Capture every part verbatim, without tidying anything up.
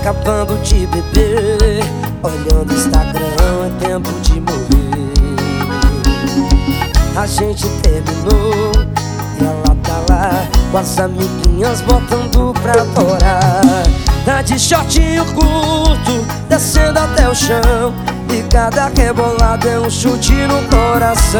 acabando de beber, olhando o Instagram, é tempo de morrer. A gente terminou e ela tá lá com as amiguinhas botando pra torar. Tá de shortinho curto, descendo até o chão, e cada rebolada é um chute no coração.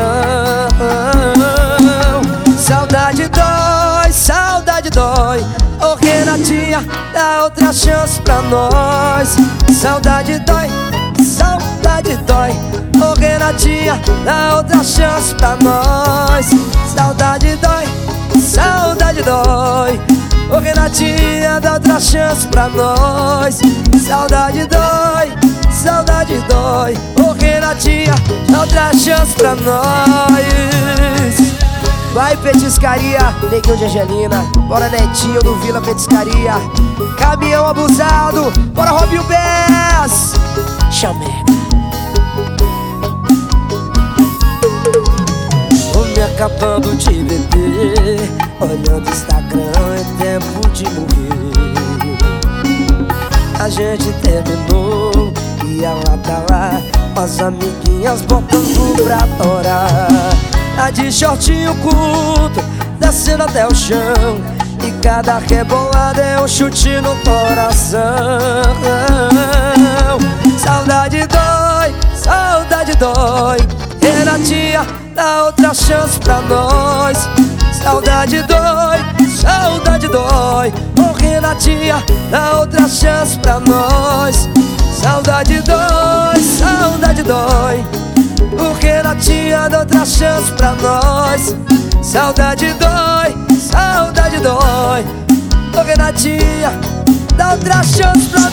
Saudade dói, saudade dói. Ô Renatinha, dá outra chance pra nós. Saudade dói, saudade dói. Ô Renatinha, dá outra chance pra nós. Saudade dói, saudade dói. Ô Renatinha, dá outra chance pra nós. Saudade dói, saudade dói. Ô Renatinha, dá outra chance pra nós. Vai Petiscaria, Neguinho de Angelina, bora Netinho do Vila Petiscaria. Caminhão abusado, bora Robinho Bess. Chamega. Vou me acabando de beber, olhando o Instagram, é tempo de morrer. A gente terminou e ela tá lá com as amiguinhas botando pra torar. Tá de shortinho curto, descendo até o chão, e cada rebolada é um chute no coração. Saudade dói, saudade dói. Renatinha, dá outra chance pra nós. Saudade dói, saudade dói. Ô Renatinha, dá outra chance pra nós. Saudade dói, saudade dói. O Renatinha, dá outra chance pra nós. Saudade dói, saudade dói. Ô Renatinha, dá outra chance pra